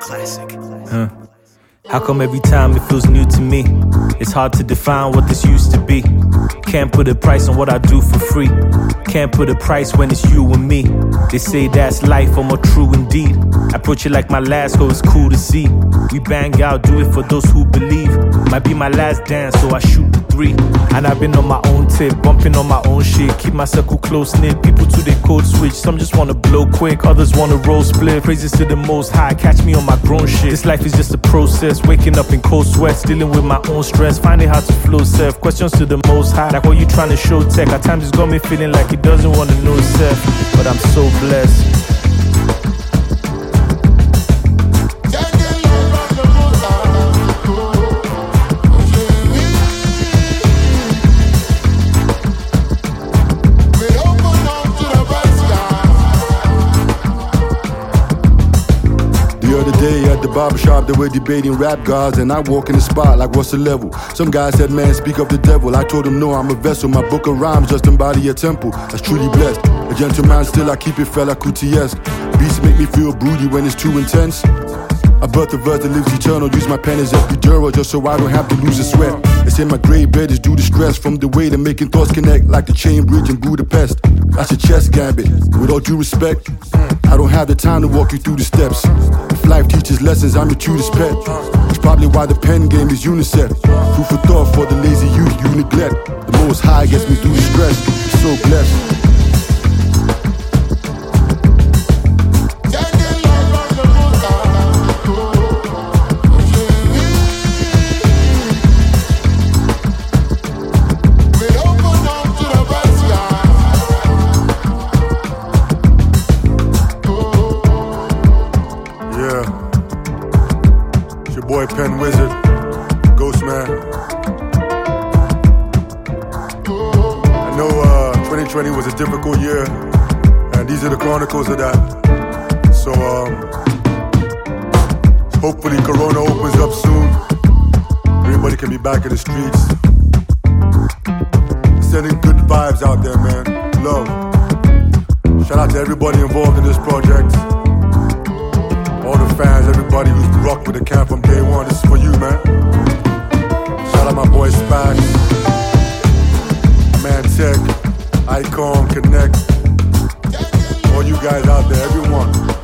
Classic. How come every time it feels new to me? It's hard to define what this used to be. Can't put a price on what I do for free. Can't put a price when it's you and me. They say that's life, or more true indeed. I approach it like my last, so it's cool to see. We bang out, do it for those who believe. Might be my last dance, so I shoot the 3. And I've been on my own tip, bumping on my own shit. Keep my circle close-knit, people to their code switch. Some just wanna blow quick, others wanna roll split. Praises to the most high, catch me on my grown shit. This life is just a process, waking up in cold sweats, dealing with my own stress, finding how to flow self. Questions to the most high, like what you trying to show tech. At times it's got me feeling like it doesn't wanna know self, but I'm so blessed. The other day at the barbershop, they were debating rap gods, and I walk in the spot like, what's the level? Some guy said, man, speak of the devil. I told him, no, I'm a vessel. My book of rhymes just embody a temple that's truly blessed. A gentleman, still I keep it Fela Kuti-esque. Beats make me feel broody when it's too intense. I birth the verse that lives eternal. Use my pen as epidural just so I don't have to lose a sweat. They say my grey bed is due to stress from the way they're making thoughts connect like the chain bridge in Budapest. That's a chess gambit. With all due respect, I don't have the time to walk you through the steps. If life teaches lessons, I'm your tutor's pet. That's probably why the pen game is UNICEF. Food for thought for the lazy youth you neglect. The most high gets me through the stress. So blessed. It's your boy Pen Wizard, Ghost Man. I know 2020 was a difficult year, and these are the chronicles of that. So hopefully Corona opens up soon. Everybody can be back in the streets. Sending good vibes out there, man. Love. Shout out to everybody involved in this project. All the fans, everybody who's rocked with the camp from day one, this is for you, man. Shout out my boy Spax, Man Tech, Icon, Connect, all you guys out there, everyone.